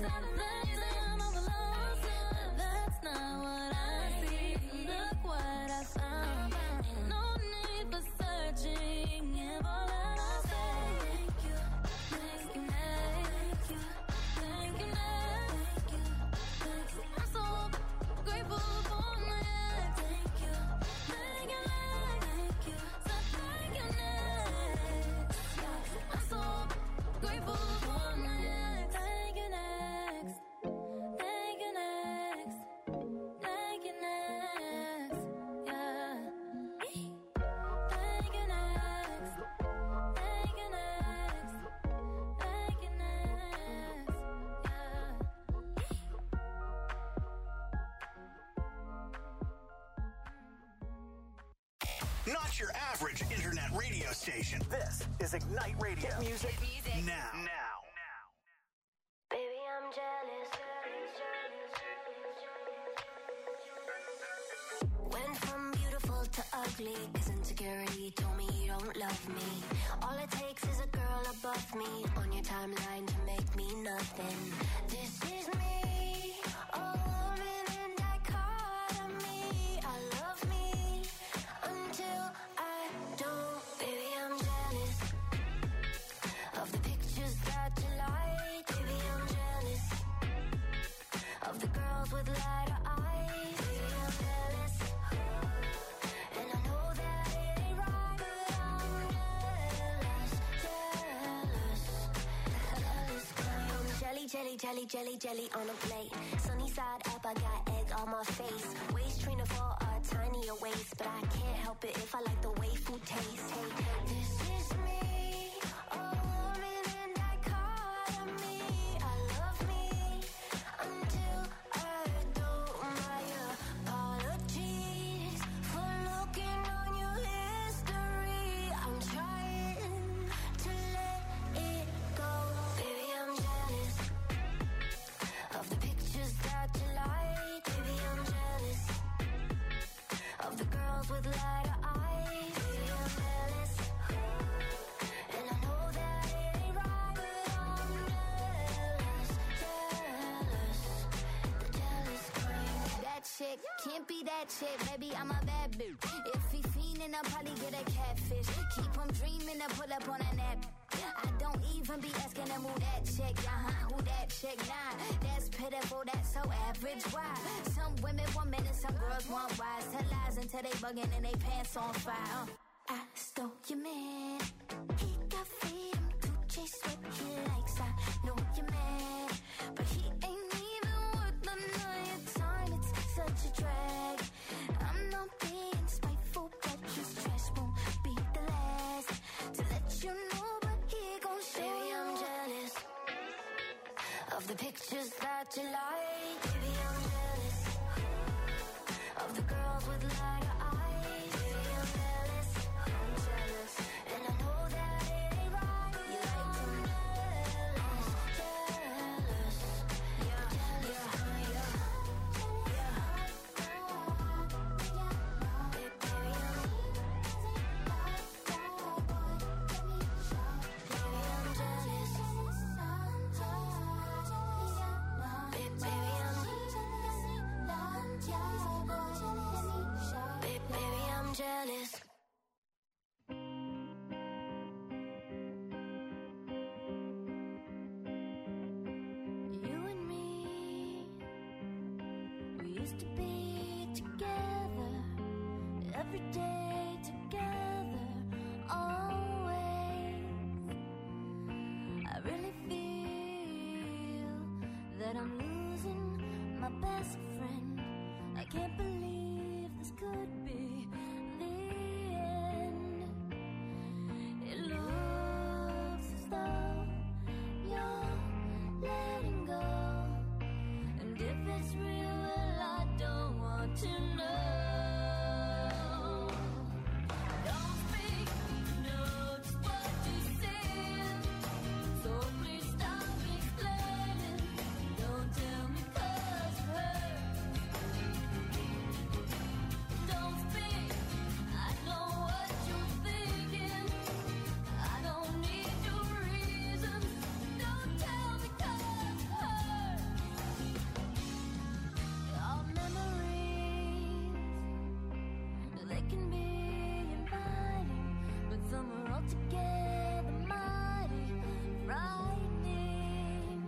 Not your average internet radio station. This is Ignite Radio. Hit music, now. Baby, I'm jealous. Went from beautiful to ugly, 'cause insecurity told me you don't love me. All it takes is a girl above me on your timeline to make me nothing. This is me, a woman in dichotomy. I love me until I don't. Baby, I'm jealous of the pictures that you like. Baby, I'm jealous of the girls with lighter eyes. Baby, I'm jealous, and I know that it ain't right, but I'm jealous. Jelly on a plate. Sunny side up, I got egg on my face. Waist trainer for a tinier waist, but I can't help it if I like the way food tastes. Hey, this is me, a woman in dichotomy. I love me until I don't. My apologies for looking on your history. I'm trying to let it go. Baby, I'm jealous of the pictures that you like. Baby, I'm jealous of the girls with lighter eyes. Baby, I'm jealous, and I know that it ain't right, but I'm jealous. The jealous kind. That chick can't be that chick, baby, I'm a bad bitch. If he fiendin', I'll probably get a catfish. Keep him dreaming to pull up on a nap. I don't even be asking them who that chick, who that chick, nah. That's pitiful, that's so average, why? Some women want men and some girls want wise. Tell lies until they bugging and they pants on fire. I stole your man, he got freedom to chase what he likes. I know you're mad, but he ain't even worth none of your time. It's such a drag. I'm not being spiteful, but his trash won't be the last to let you know. Baby, I'm jealous of the pictures that you like. Baby, I'm jealous of the girls with lighter eyes. Baby, I'm jealous, and I know that it ain't right. You like them jealous, yeah. Jealous. You and me, we used to be together, every day together, always. I really feel that I'm losing my best friend. I can't believe this could be the end. It looks as though you're letting go, and if it's real, well, I don't want to know. Don't speak, know just what you said, so please stop explaining. Don't tell me 'cause it hurts. Don't speak, can be inviting, but some are altogether mighty frightening.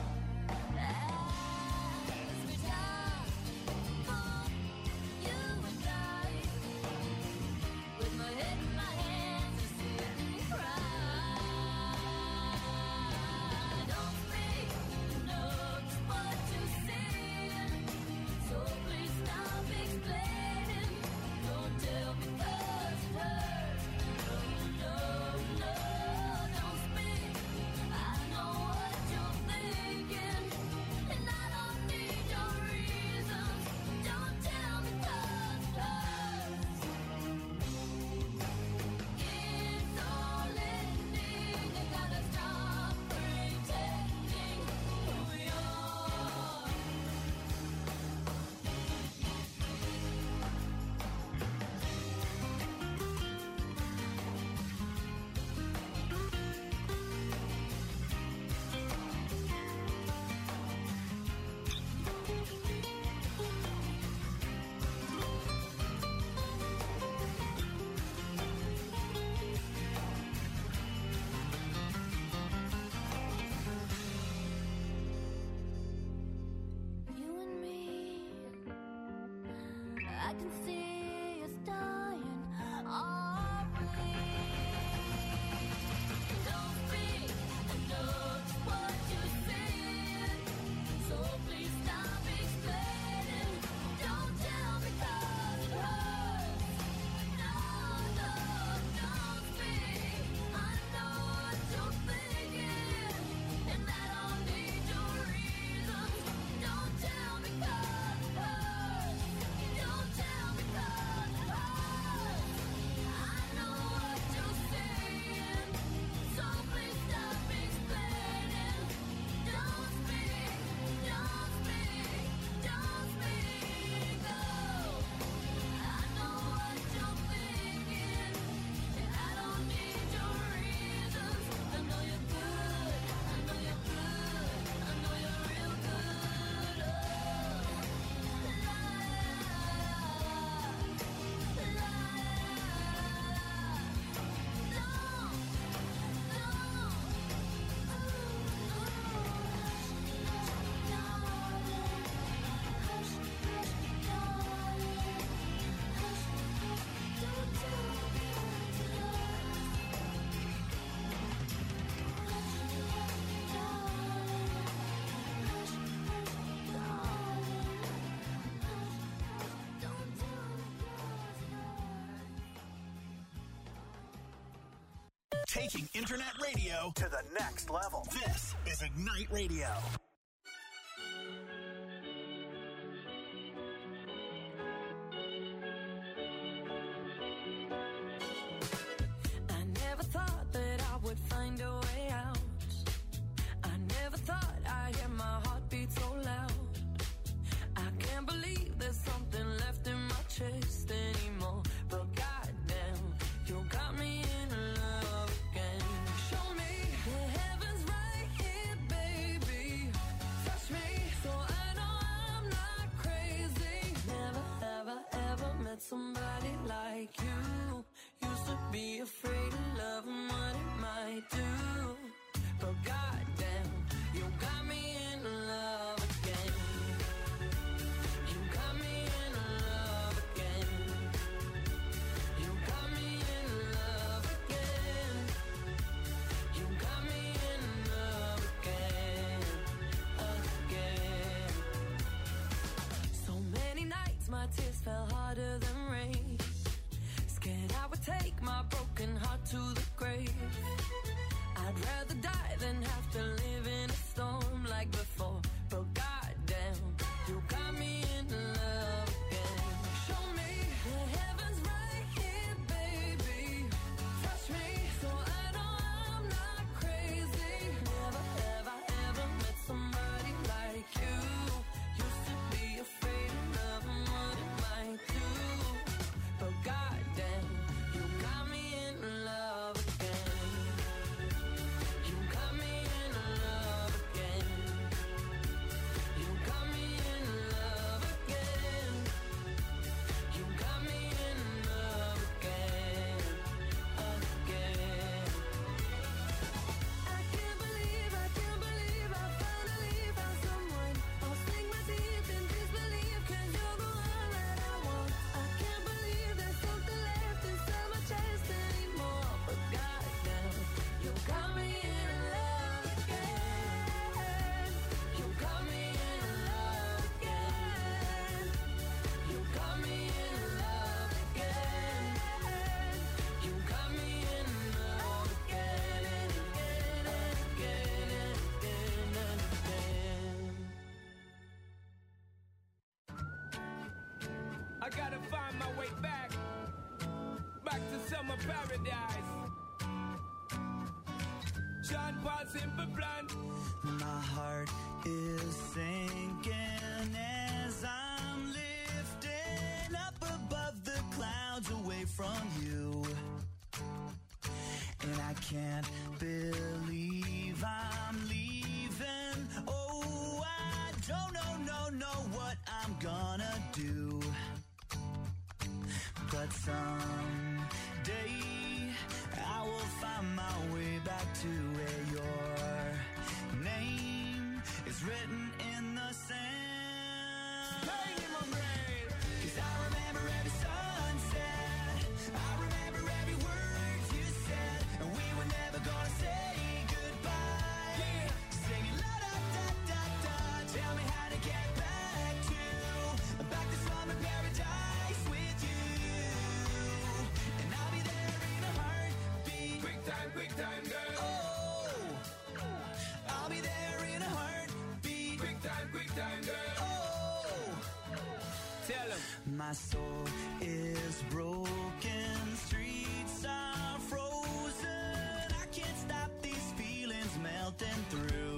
As we die for you and I, with my head in my hands, I sit and cry. Don't speak, know just what you say, so please stop explaining. Don't tell me 'cause it hurts. No, no, no, don't speak. I know what you're thinking, and I don't need your reasons. Don't tell me 'cause it hurts. It's all ending. You gotta stop pretending who we are. You and me, I can see us dying, are we? Don't speak, I know just what you're saying, so please stop explaining. Don't tell me 'cause it hurts. No, no, don't speak. I know what you're thinking, and I don't need your reasons. Don't tell me 'cause it hurts. Don't tell me 'cause it hurts. I know what you're saying, so please stop explaining. Don't speak, don't speak, don't speak. Oh, I know what you're thinking, and I don't need your reasons. I know you're good, I know you're good, I know you're real good. Oh, Taking internet radio to the next level. This is Ignite Radio. I never thought that I would find a way out. I never thought I'd hear my heartbeat so loud. I can't believe there's something left in my chest anymore. But goddamn, you got me in love again. Show me the heavens right here, baby. Summer Paradise. Sean Paul, Simple Plan. My heart is sinking as I'm lifting up above the clouds away from you. And I can't believe I'm leaving. Oh, I don't know what I'm gonna do. But someday I will find my way back to where your name is written in the sand. Staying in my brain. 'Cause I remember every sunset, I remember every word you said, and we were never gonna say goodbye. Yeah. Singing la da da da da, tell me how to get back to summer paradise with you, and I'll be there in a heartbeat. Quick time, girl. Oh, I'll be there in a heartbeat. Quick time, girl. Oh, Tell him. my soul is broken, streets are frozen. I can't stop these feelings melting through.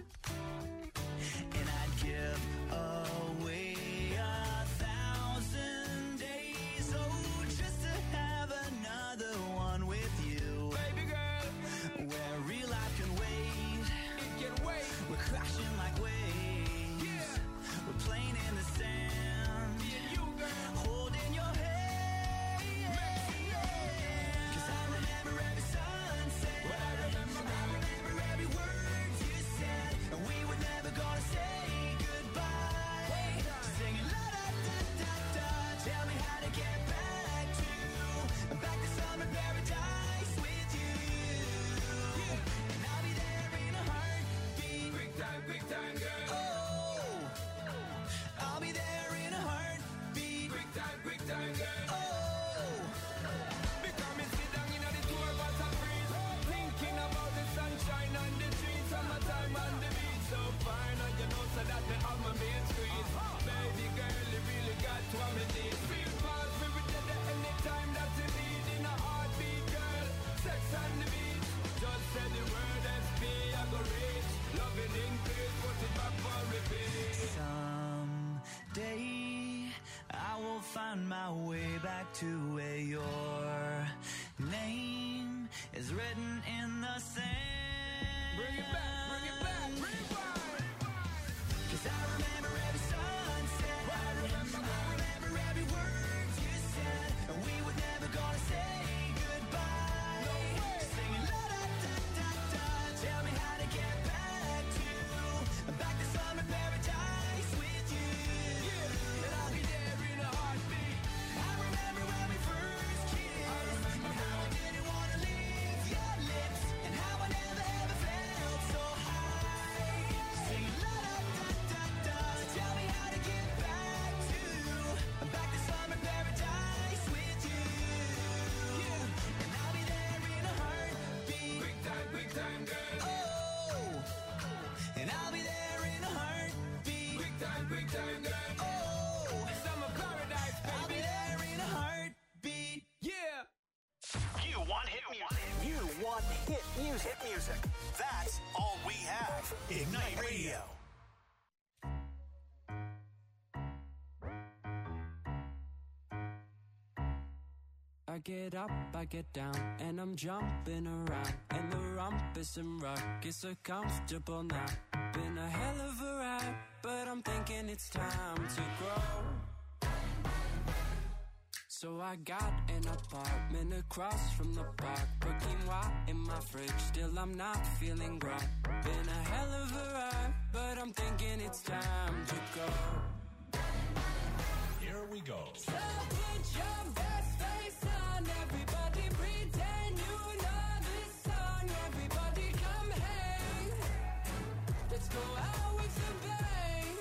And I'd give away 1,000 days, oh, just to have another one with you. Baby girl, Where real life can wait, it can wait. we're crashing like waves. Yeah. We're playing in the sand, Me and you, girl. holding your hand. 'Cause I remember every sunset, What I remember, I remember every word you said, and we were never gonna say goodbye. Singing la da da da da, tell me how to get back to summer paradise with you. And I'll be there in a heartbeat. Quick time, girl. Oh, I'll be there in a heartbeat. Quick time, girl. Oh, Because me sit down in the tour bus and breeze, thinking about the sunshine on the trees, summertime on the beach, so fine, and you know so that me have my main squeeze. Baby girl, you really got what me need. Feel fast, we will get there anytime that you need. In a heartbeat, girl, sex on the beach. Just say the word SP, I go reach. Loving increase, put it back for repeat. someday I will find my way back to where your name is written in the sand. Bring it back, rewind. 'Cause I remember every sunset, I remember every word you said, and we were never gonna say goodbye. No way. Singing la da da da da, tell me how to get back to summer paradise with you. And I'll be there in a heartbeat. I remember when we first kissed, and how I didn't wanna leave your lips, and how I never ever felt so high. Singing la da da da da, tell me how to get back to summer paradise with you. And I'll be there in a heartbeat. Quick time, girl. Oh, and I'll be there in a heartbeat. Quick time, girl. Oh, Summer paradise, I'll be baby. there in a heartbeat. Yeah. You want hit music. You want hit music. That's all we have. Ignite Radio. I get up, I get down, and I'm jumping around. And the rumpus and ruckus are comfortable now. Been a hell of a ride, but I'm thinking it's time to grow. So I got an apartment across from the park. Put quinoa in my fridge, still I'm not feeling right. Been a hell of a ride, but I'm thinking it's time to go. Here we go. So put your best face on, everybody pretend you know this song. Everybody come hang, let's go out with a bang.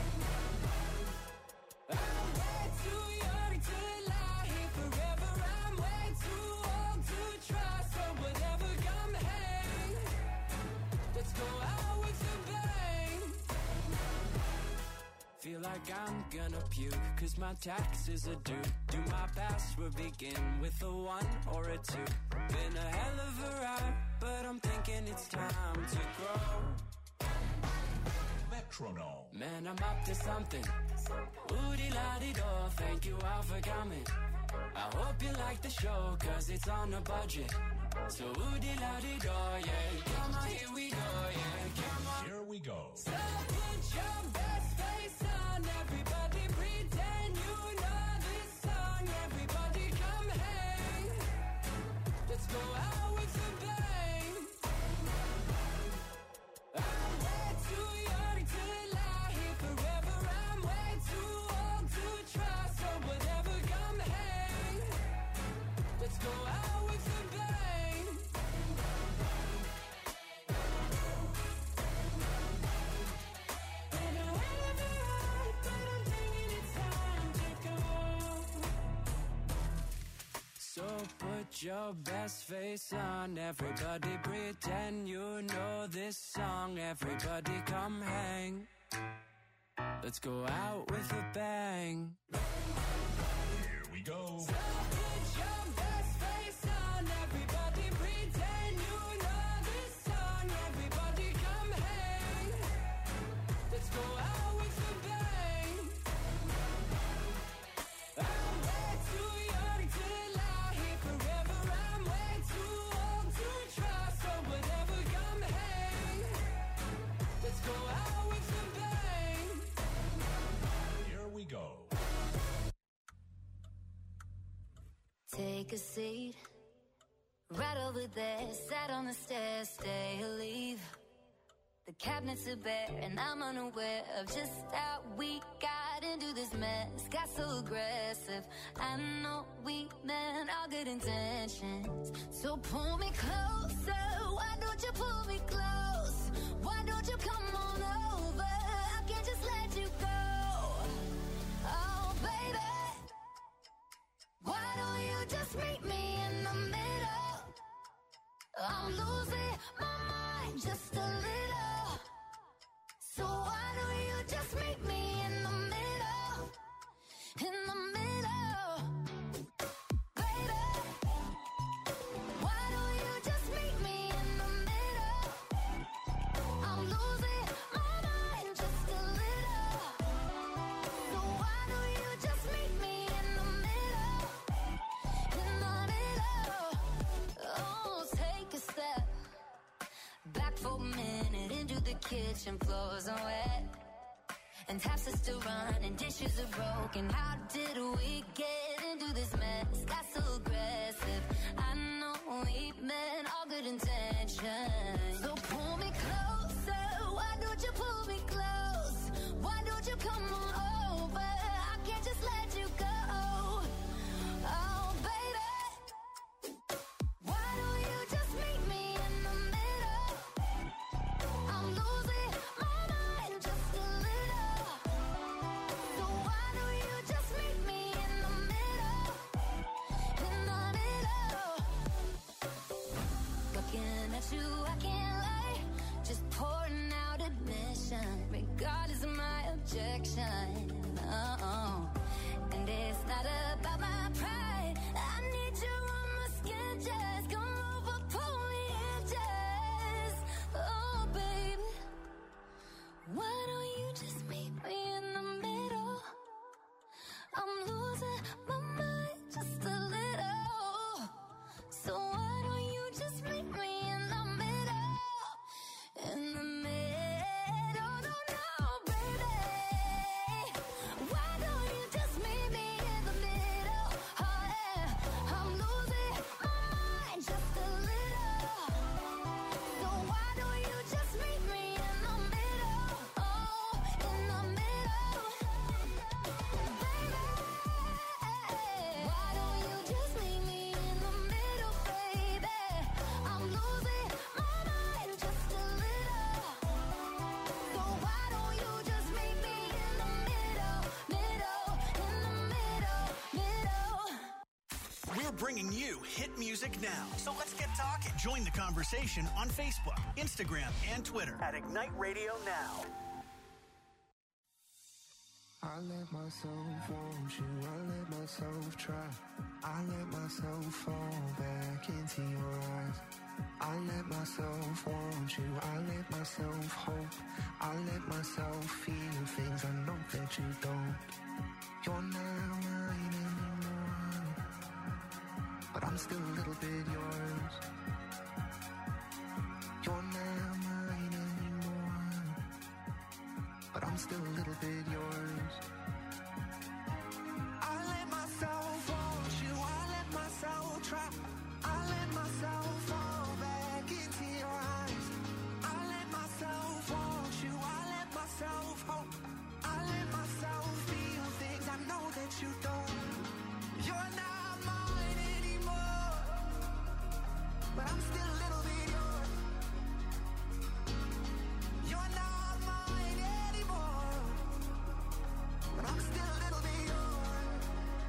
I'm way too young to lie here forever. I'm way too old to try, so whatever, come hang, let's go out with a bang. Feel like like I'm gonna puke, cause my taxes are due. Do my password begin with a 1 or a 2? Been a hell of a ride, but I'm thinking it's time to grow. Metronome. Man, I'm up to something. Oodie-la-dee-do, thank you all for coming. I hope you like the show, cause it's on a budget. So oodie-la-dee-do, yeah. Come on, here we go, yeah. Come on. Here we go. So put your best face on, everybody pretend you know this song. Everybody come hang. Let's go out with a bang. I'm way too young to lie here forever. I'm way too old to try. So whatever, come hang. Let's go out with a bang. Been a hell of a ride, but I'm thinking it's time to go. So put your best face on, everybody pretend you know this song. Everybody come hang. Let's go out with a bang. Here we go. So put your best face on, everybody pretend you know this song. Everybody come hang. Let's go out with a bang. I'm way too young to lie here forever. I'm way too old to try. So whatever, come hang. Let's go out with a bang. Here we go. Take a seat, right over there, sat on the stairs, stay or leave. The cabinets are bare and I'm unaware of just how we got into this mess. Got so aggressive, I know we meant all good intentions. So pull me closer, why don't you pull me close? Why don't you come on over, I can't just let you go. Oh baby, why don't you just meet me in the middle? I'm losing my mind just a little. So why don't you just meet me in the middle? In the middle. Baby, why don't you just meet me in the middle? I'm losing my mind just a little. So why don't you just meet me in the middle? In the middle. Oh, take a step back for a minute into the kitchen, floors are wet and taps are still running, dishes are broken. How did we get into this mess? Got so aggressive, I know we meant all good intentions. So pull me closer, why don't you pull me close? Why don't you come on over, I can't just let you go. Oh baby, why don't you just meet me in the middle? I'm losing my mind just a little. So why don't you just meet me in the middle? In the middle. Looking at you, I can't lie. Just pouring out admission, regardless of my objection. Oh, and it's not about my pride. I need you on my skin, just come over, pull me in, just. Oh, baby, why don't you just meet me in the middle? I'm losing my mind just a little. So why don't you just meet me in the middle? In the middle, no, no, baby. Why don't you just meet me in the middle? Oh yeah, I'm losing my mind just a little. So why don't you just meet me in the middle? Oh, in the middle, baby. Why don't you just meet me in the middle, baby? I'm losing my mind just a little. So why don't you just meet me in the middle, middle, in the middle, middle? We're bringing you hit music now. So let's get talking. Join the conversation on Facebook, Instagram, and Twitter at Ignite Radio Now. I let myself want you, I let myself try. I let myself fall back into your eyes. I let myself want you, I let myself hope. I let myself feel things I know that you don't. You're not mine anymore, but I'm still a little bit yours. You're not mine anymore, but I'm still a little bit yours. I let myself want you, I let myself try. I let myself fall back into your eyes. I let myself want you, I let myself hope. I let myself feel things I know that you don't. You're not mine anymore, but I'm still a little bit yours. You're not mine anymore, but I'm still a little bit yours.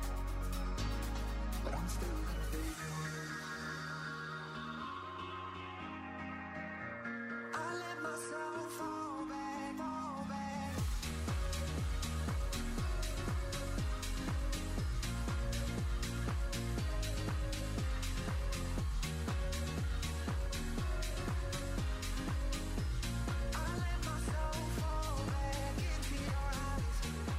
But I'm still a little bit yours. I let myself fall back, fall back. I let myself fall back into your eyes.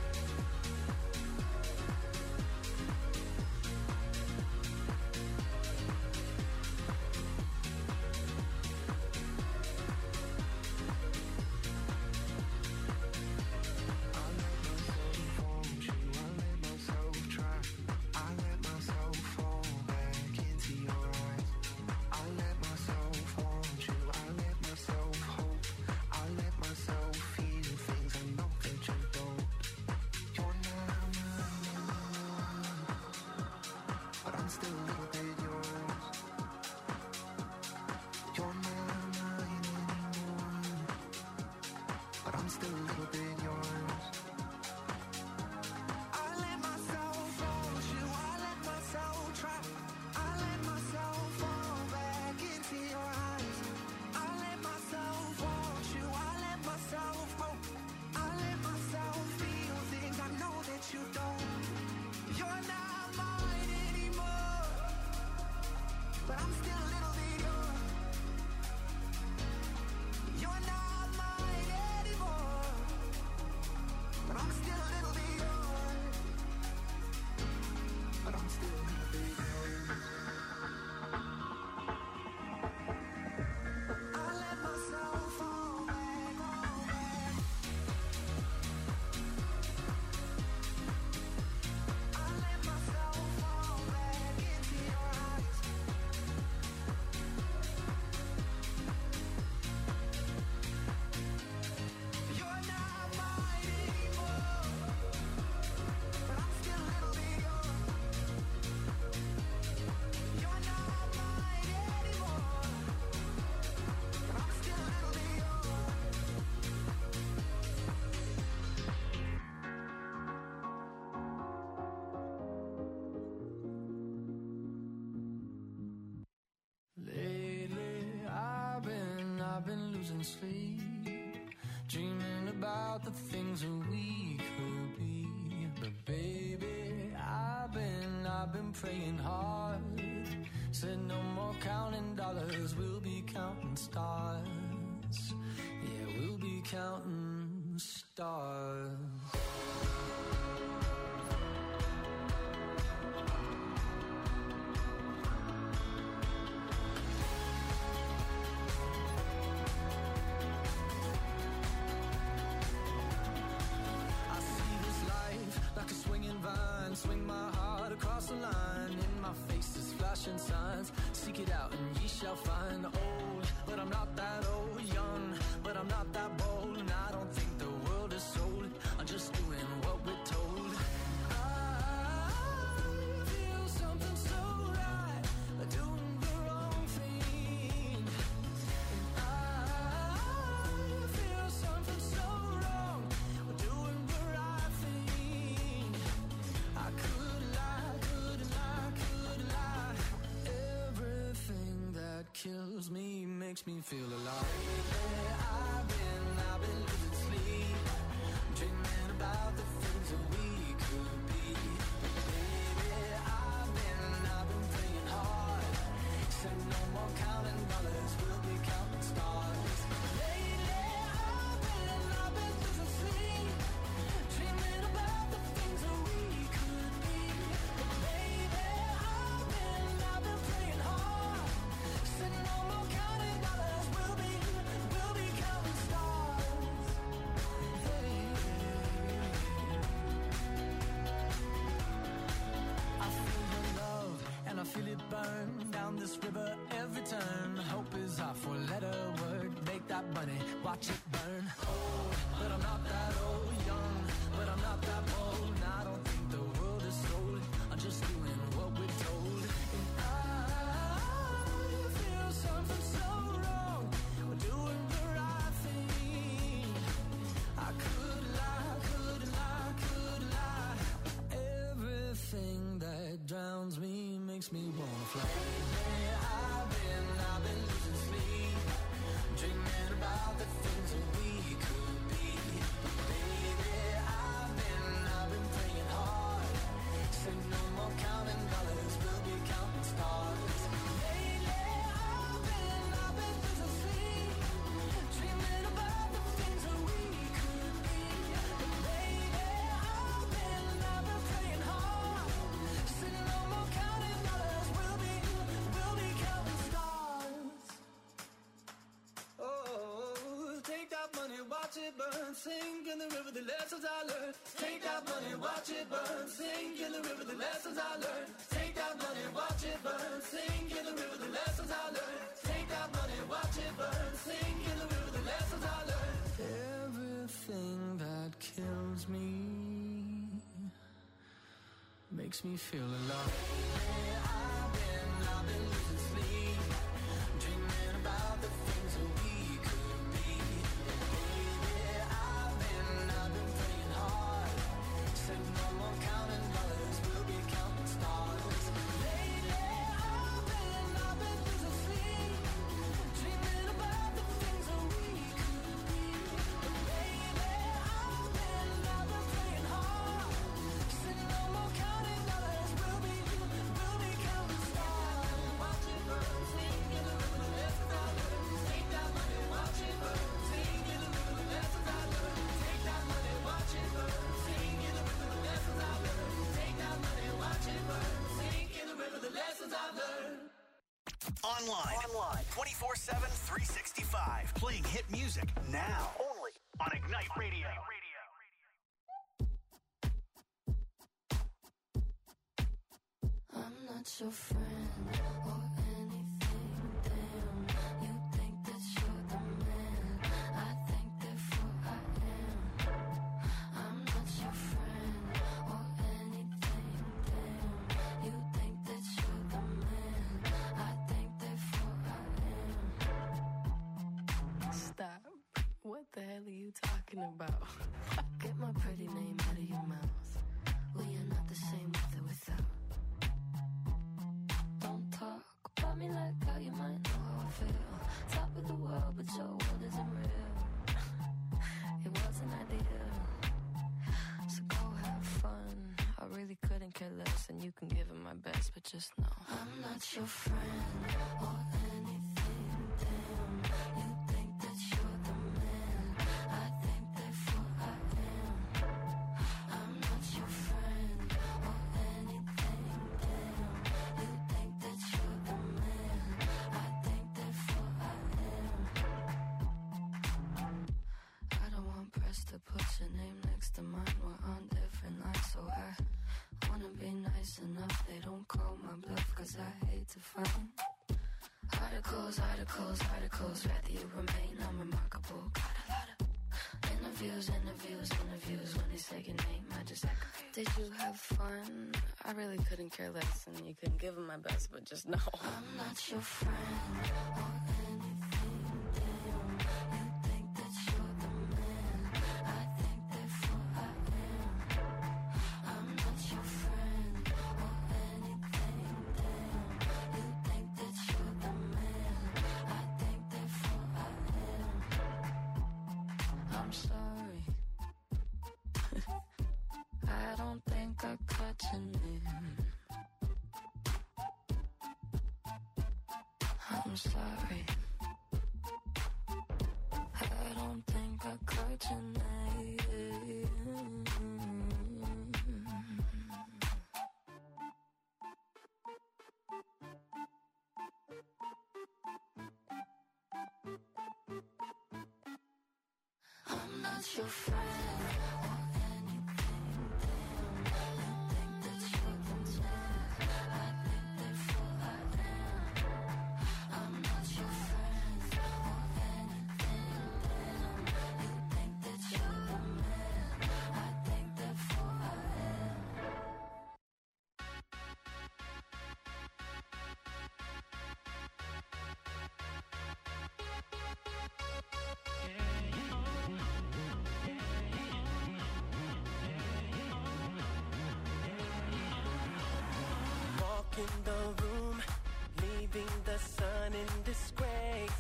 I let myself want you, I let myself try. I let myself fall back into your eyes. I let myself want you, I let myself hope. I let myself feel things I know that you don't. You're not mine anymore, but I'm still a little bit yours. You're not mine anymore, but I'm still a little bit yours. I let myself want you, I let myself try. I let myself fall back into your eyes. I let myself want you, I let myself hope. I let myself feel things I know that you don't. You're not mine anymore, but I'm still a little bit yours. You're not mine anymore, but I'm still a little bit yours. But I'm still a little bit yours. I let myself fall back, fall back. I let myself fall back into your eyes. You're not mine anymore, but I'm still a little bit yours. You're not mine anymore, but I'm still a little bit yours. Lately, I've been losing sleep, dreaming about the things that we could be. But baby, I've been praying hard. Said no more counting dollars, we'll be counting stars. Yeah, we'll be counting stars. I see this life like a swinging vine. Swing my heart across the line. In my face is flashing signs. Seek it out and ye shall find. Old, but I'm not that old. Young, but I'm not that bold. And I don't think the world is sold. I'm just doing what we're told. I feel something so right, doing the wrong thing. And I feel something so wrong, doing the right thing. I could lie, couldn't lie, could lie. Everything that kills me makes me feel alive. Lately, I've been losing sleep, dreaming about the things feel it burn down this river every turn. Hope is our four-letter word. Make that money, watch it burn. Old, but I'm not that old. Young, but I'm not that bold. And I don't think the world is sold. I'm just doing what we're told. And I feel something so wrong. We're doing the right thing. I could lie, could lie, could lie. Everything that drowns me makes me wanna fly. I've been losing sleep, dreaming about the things that we could be. Baby, I've been praying hard. Said no more counting dollars, we'll be counting stars. Lately, I've been losing sleep, dreaming about the things that we could be. Baby, I've been praying hard. Said no more counting dollars, we'll be counting stars. Oh, take that money, watch it burn, sink in the river, the lessons I learned. Take that money, watch it burn, sink in the river, the lessons I learned. Take that money, watch it burn, sink in the river, the lessons I learned. Take that money, watch it burn, sink in the river, the lessons I learned. Everything that kills me makes me feel alive. I've been losing sleep, dreaming about the things that we could be. Baby, I've been praying hard. Said no more counting dollars, we'll be counting stars. Lately, I've been losing sleep, dreaming about the things that we could be. Baby, I've been praying hard. Said no more counting dollars, we'll be counting stars. Watch it burn, sing in the river, the lessons I learned. Take that money, watch it burn, sing in the river, the lessons I learned. Take that money, watch it burn, sing in the river, the lessons I learned. Take that money, watch it burn, sing in the river, the lessons I learned. Online 24/7, 365. Playing hit music now. Only on Ignite Radio. I'm not your friend or anything, damn. You think that you're the man, I think therefore I am. I'm not your friend or anything, damn. You think that you're the man, I think therefore I am. Stop. What the hell are you talking about? Get my pretty name out of your mouth. We are not the same with or without. Don't talk about me like how you might know how I feel. Top of the world, but your world isn't real. It wasn't ideal. So go have fun. I really couldn't care less, and you can give it my best, but just know I'm not your friend or anything, damn. You think that you're the man, I think therefore I am. I'm not your friend or anything, damn. You think that you're the man, I think therefore I am. I don't want press to put your name next to mine. We're on different lines, so I wanna be nice enough. They don't call my bluff, cause I hate to find articles, rather you remain unremarkable. Got a lot of interviews. When they say your name, I just act confused. Did you have fun? I really couldn't care less, and you couldn't give them my best, but just know I'm not your friend or anything, damn. You think that you're the man, I think therefore I am. I'm not your friend or anything, damn. You think that you're the man, I think therefore I am. I'm sorry. I don't think I cut your name. I'm sorry. I don't think I cut your name. I'm not your friend or anything, damn. You think that you're the man, I think therefore in the room, leaving the sun in disgrace.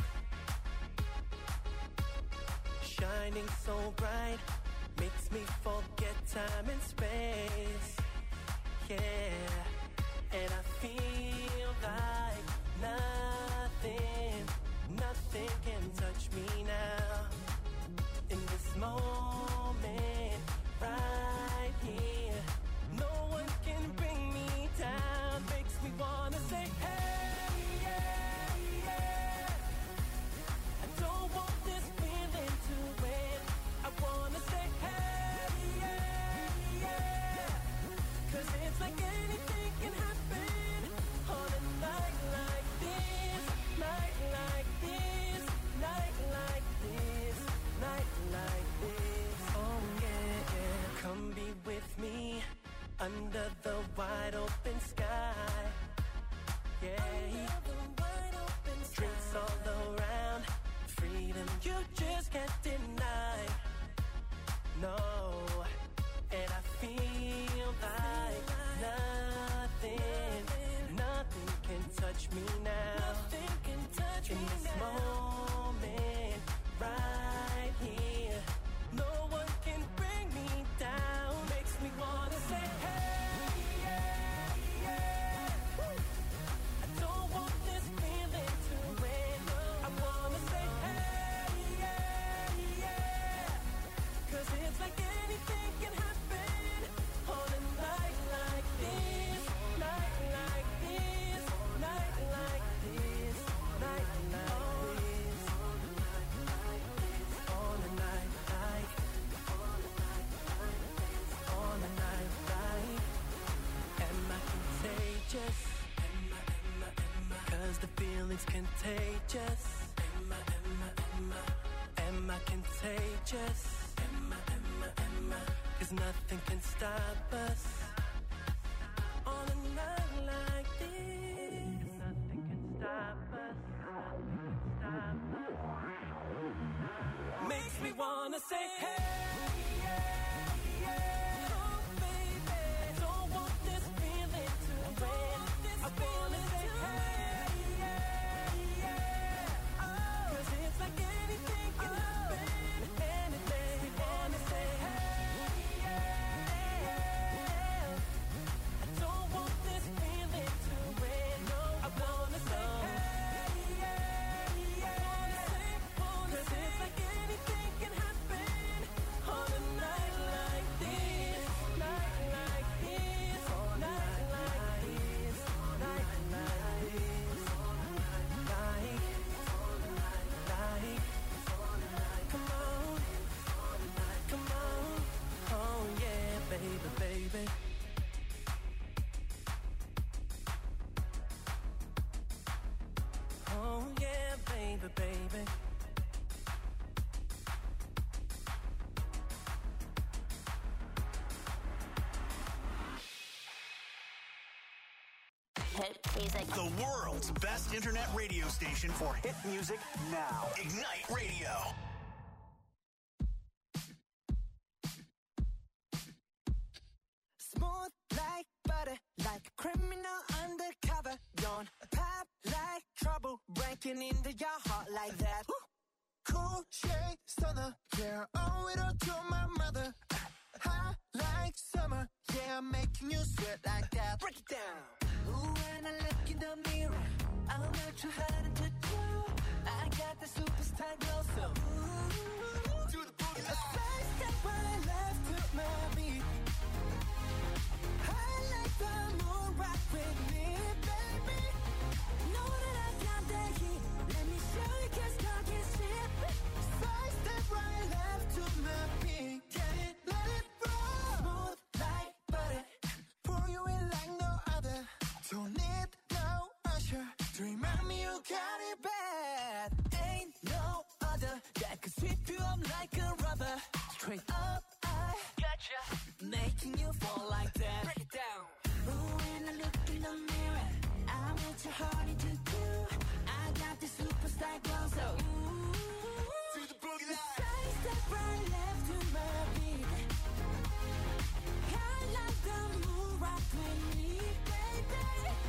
Shining so bright, makes me forget time and space. Yeah, and I feel like nothing can touch me now. In this moment, right here, no one can bring me down. Makes me wanna say, hey, yeah, yeah. I don't want this feeling to end. I wanna say, hey, yeah, yeah. 'Cause it's like anything can happen on a night like this, night like this, night like this, night like this. Oh yeah, yeah. Come be with me under the wide open sky. Yeah, drinks all around, freedom you just can't deny. No, and I feel like nothing can touch me now. Nothing can touch me in this moment, right here. No one can bring me down. Makes me wanna say, hey, yeah, yeah. I don't want this feeling to end. I wanna say, hey, yeah, yeah. 'Cause it's like anything can happen on a night like this, night like this, night like this, night like this, on a night like, on a night like. Am I contagious? 'Cause the feeling's contagious. Am I contagious? 'Cause nothing can stop us on a night like this. Nothing can stop us. Makes me wanna say, hey, yeah, yeah. Oh, baby, I don't want this feeling to end. I wanna say, hey, yeah, yeah. Oh, 'cause it's like anything can happen. And it makes me wanna say, hey, yeah, yeah. I don't want this feeling to end. No, I wanna say, hey, yeah, yeah. 'Cause it's like anything can happen on a night like this, night like this, night like this, night like this, come on, oh yeah, baby, baby. Oh yeah, baby, baby. Hit music. The world's best internet radio station for hit music now. Ignite Radio. Smooth like butter, like a criminal undercover. Don't pop like trouble, breaking into your heart like that. Cool shade stunner, yeah, owe it all to my mother. Hot like summer, yeah, I'm making you sweat like that. Break it down. Ooh, when I look in the mirror, I'm not too hard to do. I got the superstar glow, so ooh, do the boogie. A side step right left to my beat. I like the moon rock with me, baby. Know that I got that heat. Let me show you, 'cause God can see it. Side step right left to my beat. Get it, let it roll. Smooth like butter, pour you in like no other. Don't need no usher to remind me you got it bad. Ain't no other that could sweep you up like a rubber. Straight up, I gotcha, making you fall like that. Break it down. Ooh, when I look in the mirror, I'm what your heart to do. I got the superstar glow, so ooh, to the boogie line. Side step right left to my beat. I like the moon rock with me, baby.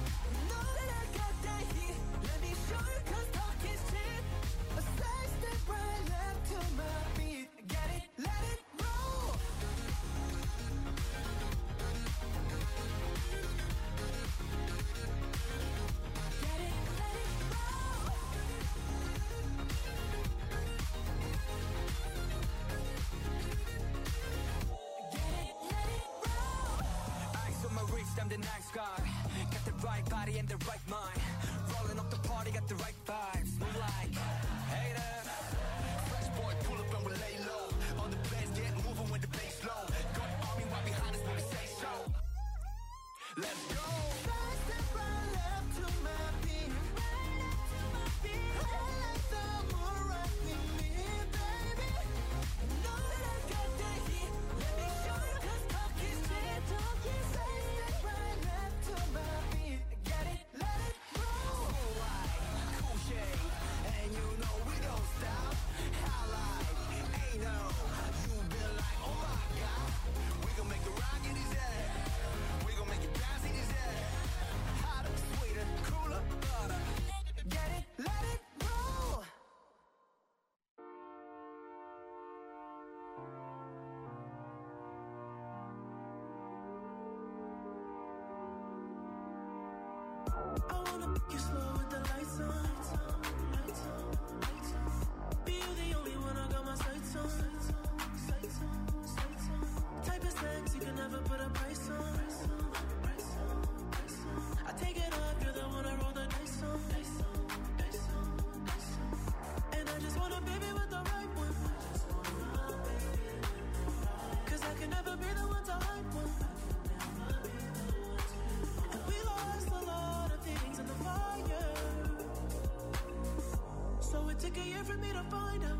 the night sky. Got the right body and the right mind. Rolling up the party, got the right vibes. Move like haters. Fresh boy, pull up and we lay low. All the bands get moving when the bass low. Got army right behind us when we say so. Let's go. Right step right left to my beat. Right up to my beat. I like the moon right with me, baby. Know that I got the heat. Let me show you 'cause talk is cheap. Talk is right step right left to my beat. Get it, let it roll. Cool white, cool shade, and you know we don't stop. Highlight, ain't no. You been like, oh my God. We gon' make it rock in his head. We gon' make it bounce in his head. Hotter, sweeter, cooler, butter. Get it, let it roll. I wanna make you slow with the lights on. Lights on, lights on. Be you the only one I got my sights on. Sights on, sights on. Type of sex you can never put a price on. Price on, price on. I take it off, you're the one I roll the dice on. Dice on, dice on, dice on. And I just want a baby with the right one. 'Cause I can never be the one to hype one. And we lost a lot of things in the fire. So it took a year for me to find out.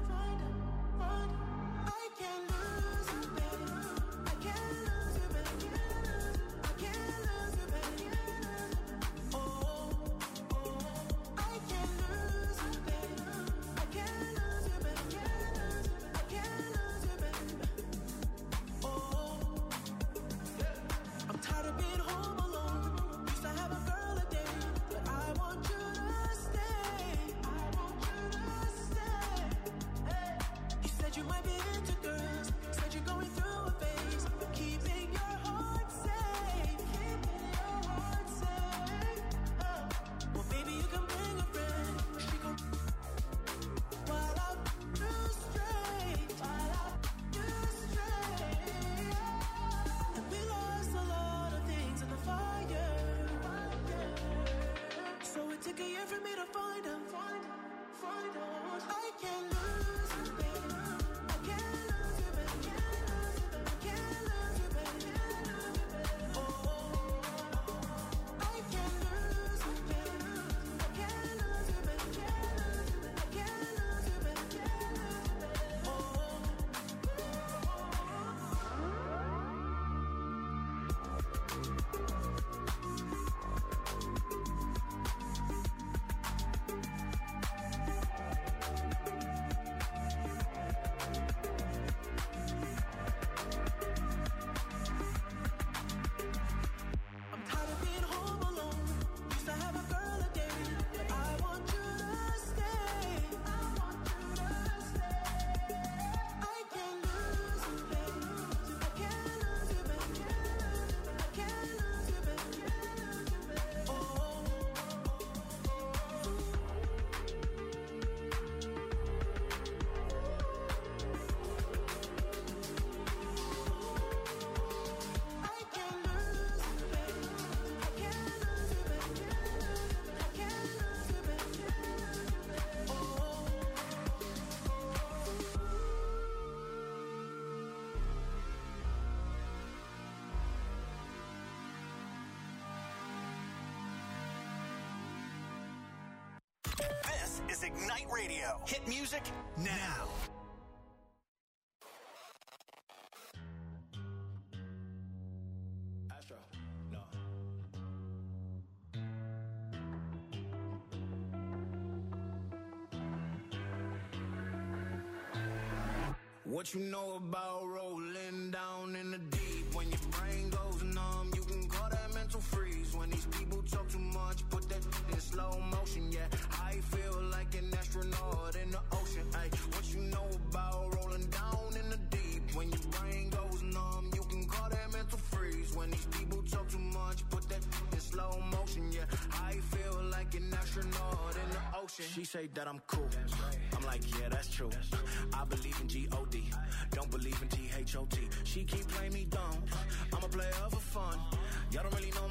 I can't lose you, baby. I can't lose you, baby. I can't lose you, baby. Oh, I can't lose you, baby. I can't lose you, baby. I can't lose you, baby. Oh, I'm tired of being home alone. Used to have a girl a day, but I want you to stay. I want you to stay. Hey. You said you might be into girls. Said you're going through a phase. Keeping your heart safe. Keeping your heart safe. Oh. Well, baby, you can bring a friend. She gon' while I do straight. While I do straight. And we lost a lot of things in the fire. So it took a year for me to find out. I can't lose you, baby. I can't lose you, baby. I can't lose you, baby. Oh, I can't lose you, baby. I can't lose you, baby. I can't lose you, baby. I'm tired of being home alone. Used to have a girl a day, but I want you to stay. I want you to stay. I can't lose you, baby. I can't lose you, baby. I can't lose you, baby. Oh. I can't lose you, baby. I can't lose you, baby. I can't lose you, baby. Oh. This is Ignite Radio. Hit music now. Astro, no. What you know about rolling down in the deep? When your brain goes numb, you can call that mental freeze. When these people talk too much, put that in slow motion, yeah. I feel like an astronaut in the ocean, ay. What you know about rolling down in the deep? When your brain goes numb, you can call that mental freeze. When these people talk too much, put that in slow motion, yeah. I feel like an astronaut in the ocean. She say that I'm cool. I'm like, yeah, that's true. I believe in G-O-D. Don't believe in T-H-O-T. She keep playing me dumb. I'm a player for fun. Y'all don't really know my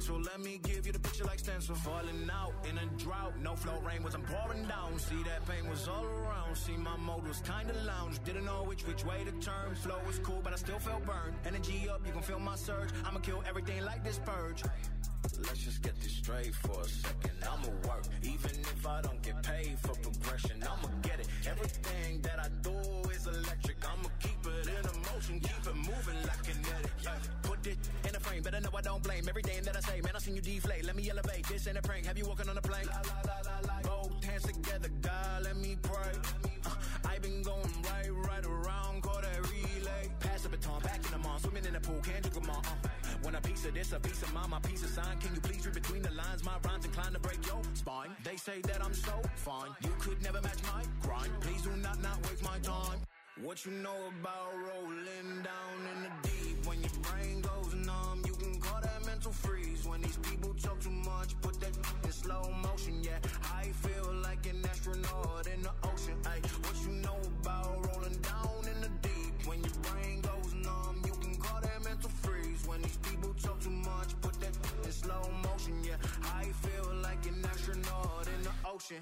mental. Let me give you the picture like stencil. Falling out in a drought, no flow, rain wasn't pouring down. See that pain was all around. See my mode was kinda lounge. Didn't know which way to turn. Flow was cool, but I still felt burned. Energy up, you can feel my surge. I'ma kill everything like this purge. Let's just get this straight for a second. I'ma work, even if I don't get paid for progression. I'ma get it. Everything that I do is electric. I'ma keep it in motion, keep it moving like kinetic. Put it in a frame, better know I don't blame everything that I say. Man, I seen you deflate. Let me elevate. This ain't a prank. Have you walking on a plane? Both hands together, God, let me pray. I been going right around, call that relay. Pass the baton, back in the mall, swimming in the pool, can't drink them all. Want a piece of this, a piece of mine, my piece of sign. Can you please read between the lines? My rhymes inclined to break your spine. They say that I'm so fine, you could never match my grind. Please do not waste my time. What you know about rolling down in the deep? When your brain goes numb, you can call that mental freeze. When these people talk too much, put that in slow motion. Yeah, I feel like an astronaut in the ocean. Ay, what you know about rolling down in the deep? When your brain goes numb, you can call that mental freeze. When these people talk too much, put that in slow motion. Yeah, I feel like an astronaut in the ocean.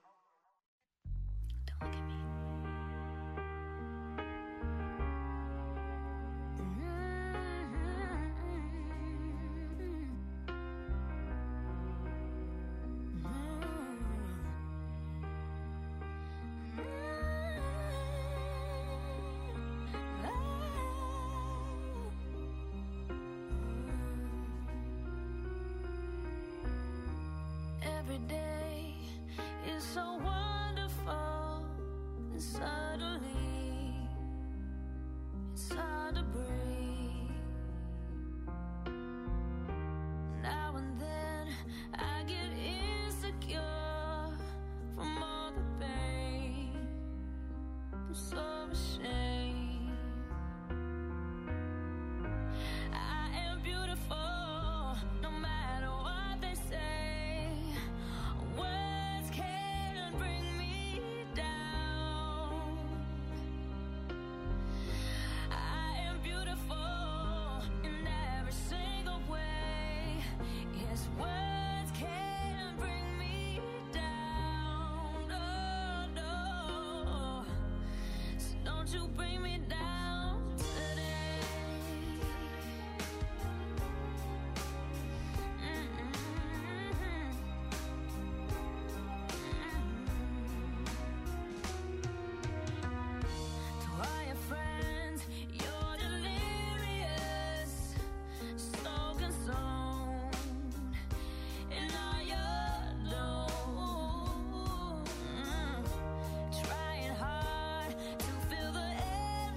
Don't look at me. Every day is so wonderful, and suddenly it's hard to breathe. Now and then I get insecure from all the pain. I'm so ashamed. I am beautiful, no matter what they say. Words can't bring me down. I am beautiful in every single way. Yes, words can't bring me down. Oh, no. So don't you bring me down today. To all your friends, you're delirious, so consumed in all your doom. Trying hard to fill the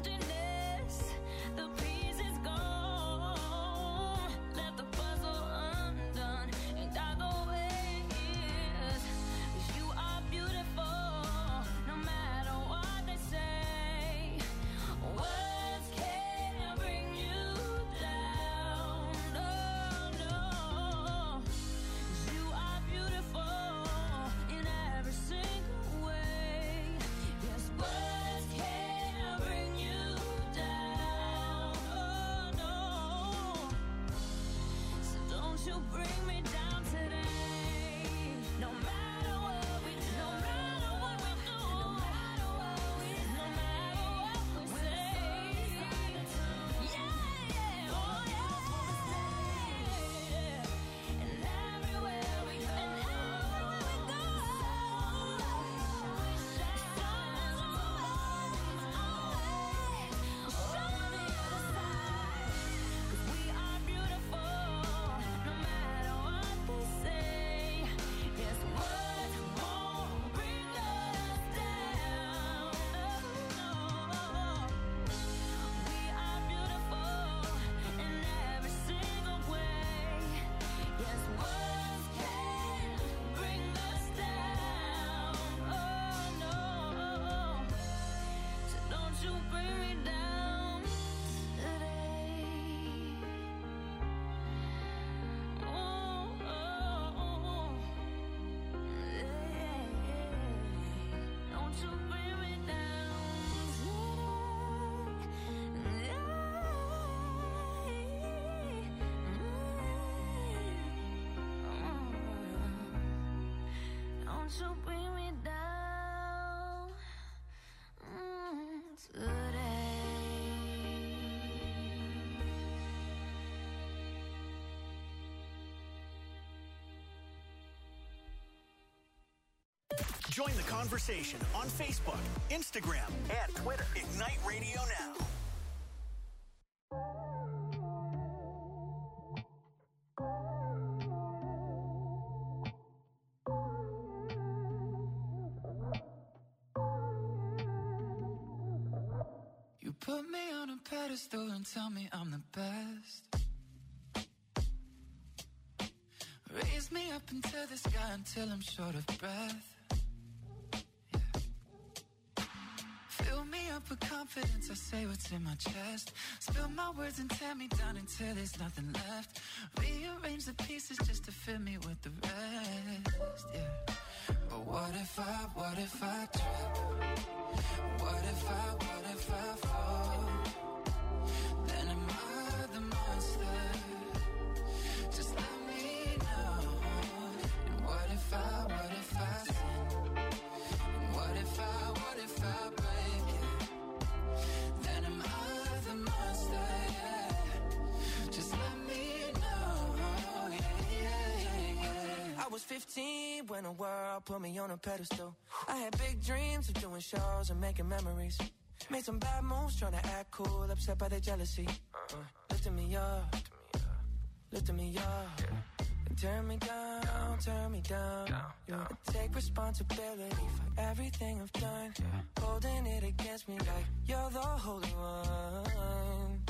Won't you bring me down today? Join the conversation on Facebook, Instagram, and Twitter. Ignite Radio Now. You put me on a pedestal and tell me I'm the best. Raise me up into the sky until I'm short of breath. Fill me up with confidence, I say what's in my chest. Spill my words and tear me down until there's nothing left. Rearrange the pieces just to fill me with the rest, yeah. But what if I trip? What if I fall? Then am I the monster? Just let me know. And what if I sin? And what if I break it? Then am I the monster? Yeah. Just let me know. Yeah. I was 15 when the world put me on a pedestal. I had big dreams of doing shows and making memories. Made some bad moves trying to act cool, upset by their jealousy. Lifting me up, lifting me up. And turn me down, yeah. I take responsibility for everything I've done. Holding it against me like you're the holy one.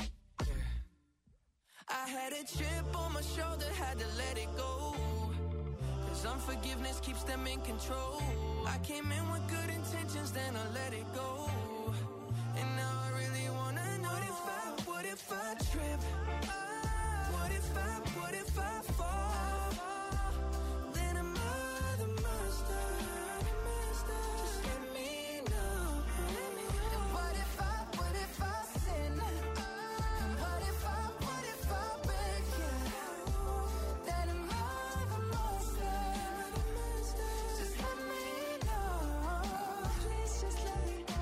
I had a chip on my shoulder, had to let it go. Cause unforgiveness keeps them in control. I came in with good intentions, then I let it go. And now I really wanna know what if I trip? What if I fall? Then am I the monster? Just let me know. And what if I sin? And what if I break it? Then am I the monster? Just let me know. Please just let me know.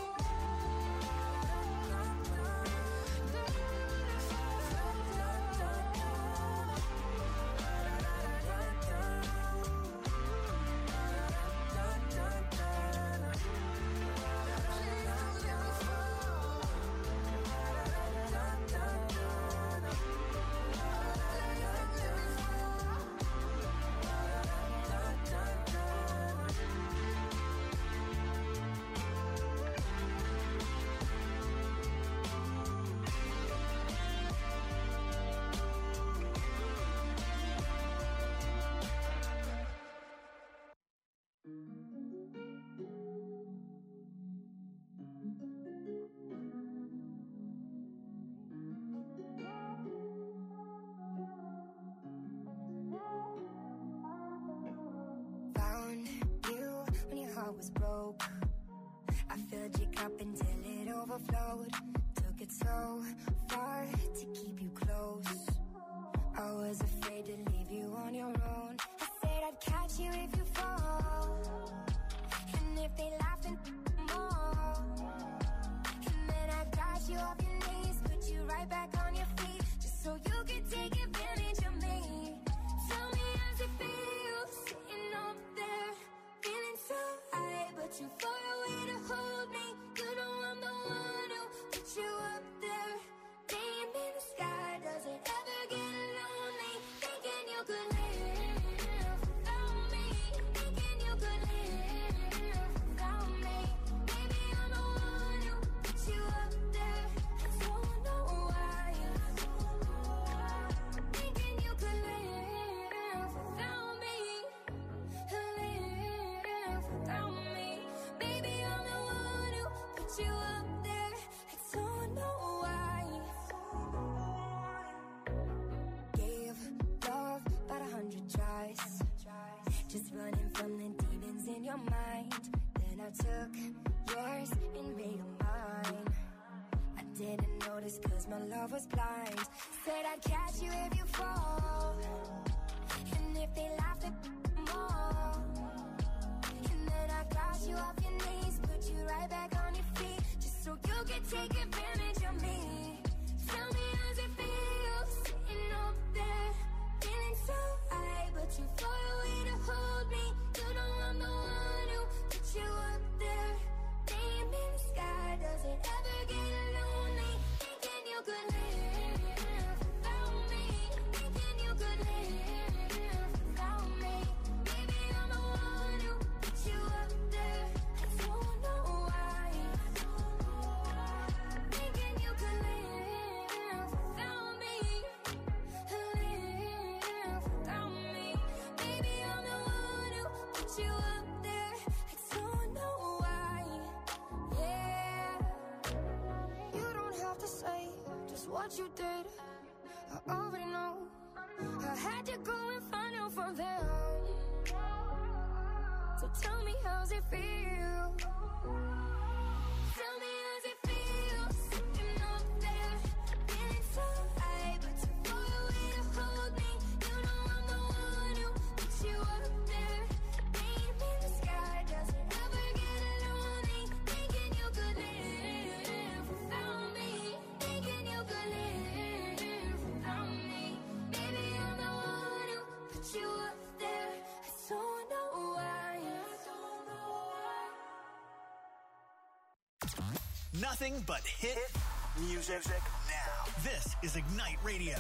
Found you when your heart was broke. I filled your cup until it overflowed. Took it so far to keep you close. I was afraid to leave you on your own. I said I'd catch you if you fall. And if they laugh and more. And then I got you off your knees, put you right back on your feet, just so you could take advantage of me. Tell me how's it feel, sitting up there, feeling so high, but too far away to hold me. You know I'm the one who put you up there, name in the sky. Does it ever get lonely, thinking you could live without me, thinking you could live without me? Maybe I'm the one who put you up there, I don't know why. Thinking you could live without me, live without me. Baby, I'm the one who put you up there, I don't know why. Gave love about 100 tries, just running from the demons in your mind. Then I took yours and made them mine. I didn't notice cause my love was blind. Said I'd catch you if you fall. And if they laughed at more. you off your knees, put you right back on your feet, just so you can take advantage of me. Tell me how's it feel, sitting up there, feeling so high, but you far away to hold me. You know I'm the one who put you up there, name in the sky. Does it ever get lonely, thinking you could live without me, thinking you could live without me? Baby, I'm the one who put you up there. I don't know why, thinking you could live without me, live without me. Baby, I'm the one who put you up there. I don't know why. Yeah, you don't have to say just what you did. I already know. I had to go and find out from them. So tell me how's it feel. Tell me how's it feel, sitting up there, feeling so high, but too far away to hold me. You know I'm the one who put you up there, name in the sky. Does it ever get lonely, thinking you could live without me, thinking you could live without me? Baby, I'm the one who put you up there. I don't know why. Nothing but hit music now. This is Ignite Radio.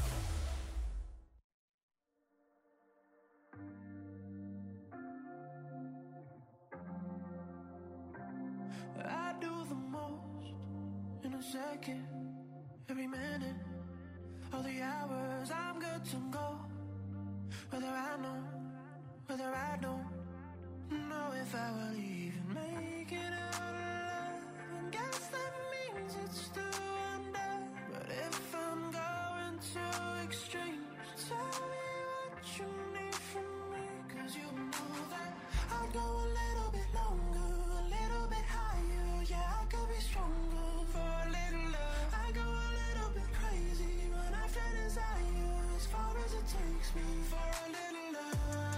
I do the most in a second, every minute, all the hours I'm good to go. Whether I know, whether I don't know if I will even make it out alive. And guess that means it's still under. But if I'm going to extremes, tell me what you need from me. 'Cause you know that I'd go a little bit longer, a little bit higher. Yeah, I could be stronger for a little love. I go a little bit crazy when I feel desire, as far as it takes me for a little love.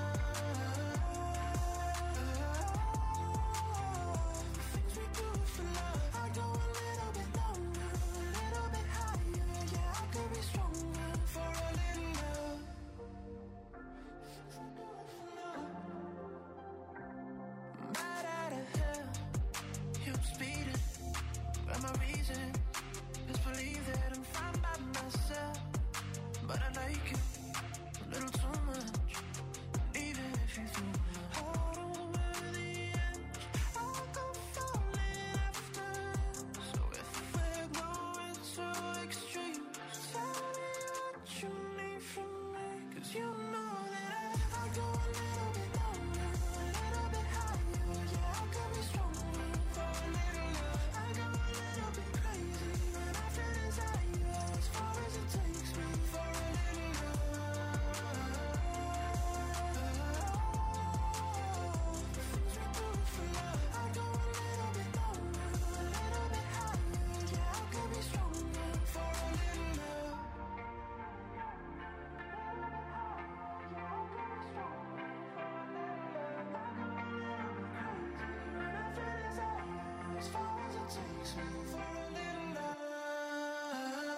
Things we do for love. I go a little bit longer, a little bit higher. Yeah, I could be stronger for a little love. Right out of hell, yeah, I'm speeding. But my reason is believe that I'm fine by myself. But I like it a little too much. Even if you threw my heart over the edge, I'll go falling after. So if we're going to extremes, tell me what you need from me. 'Cause you know that I go a little bit longer, a little bit higher. Yeah, I could be stronger for a little love. I go a little bit crazy when I feel desire, as far as it takes me for a little love. The things we do for love. I go a little bit longer, a little bit higher. Yeah, I could be stronger for a little love. As far as it takes me for a little love.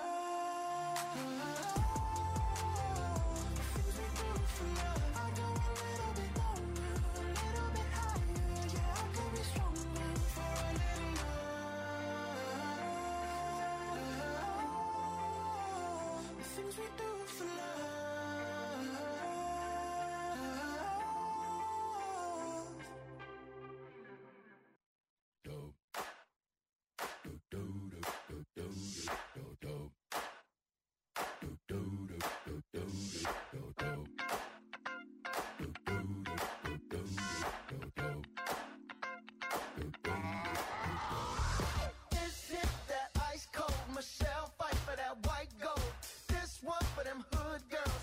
Things we do for love. I go a little bit longer, a little bit higher. Yeah, I could be stronger for a little love. The things we do for love. This hit that ice cold Michelle, fight for that white gold. This one for them hood girls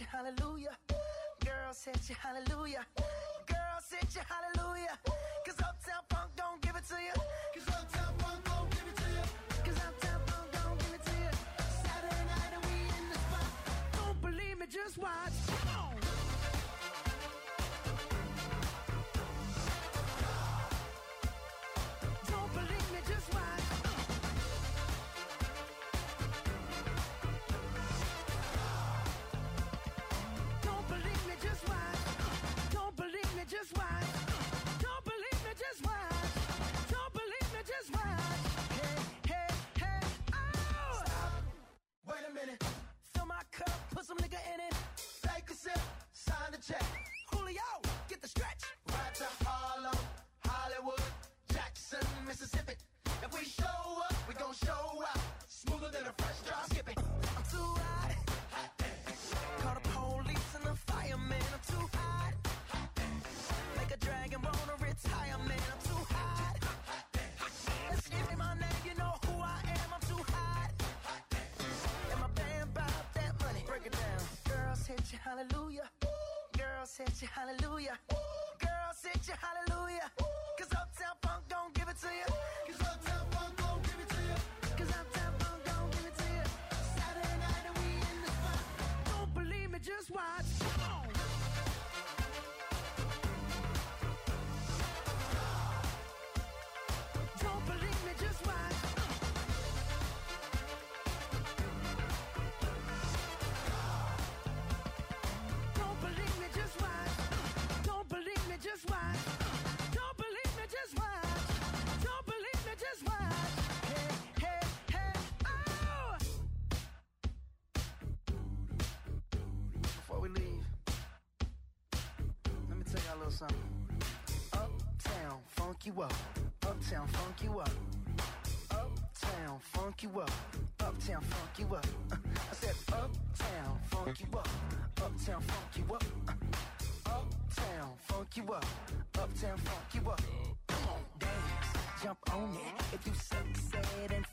you hallelujah. Girls hit you hallelujah. Girls hit you hallelujah. Cause Uptown Funk don't give it to you. Cause Uptown Funk don't give it to you. Cause Uptown Funk don't give it to you. Saturday night and we in the spot. Don't believe me, just watch. Come on. Don't believe me, just watch. Don't believe me, just watch. Don't believe me, just watch. Don't believe me, just watch. Don't believe me, just watch. Hey, hey, hey, oh! Stop. Wait a minute. Fill my cup, put some nigga in it. Take a sip, sign the check. Julio, get the stretch. Right to Harlem, Hollywood, Jackson, Mississippi. If we show up, we gon' show out. Smoother than a fresh drop. Skip it. I'm too hot. Call the police and the fireman. I'm too hot. Make a dragon wanna retire, man. I'm too hot. Let's give me my name, you know who I am. I'm too hot. And my band bought that money. Break it down. Girls hit you hallelujah. Girls hit you hallelujah. Girls hit you hallelujah. Cause Uptown Funk don't give it to you. Cause Uptown Funk don't give it to you. Cause Uptown Funk don't give it to you. Saturday night and we in the spot. Don't believe me, just watch. Come on. Don't believe me, just watch. Don't believe me, just watch. Don't believe me, just watch. Don't believe me, just watch. Don't believe me, just watch. Hey, hey, hey, oh! Before we leave, let me tell y'all a little something. Uptown, funk you up. Uptown, funk you up. Uptown, funk you up. Uptown, funk you up. I said uptown, funk you up. Uptown, funk you up. Uptown, funk you up. Uptown, funk you up. Come on, dance, jump on it. If you suck, said and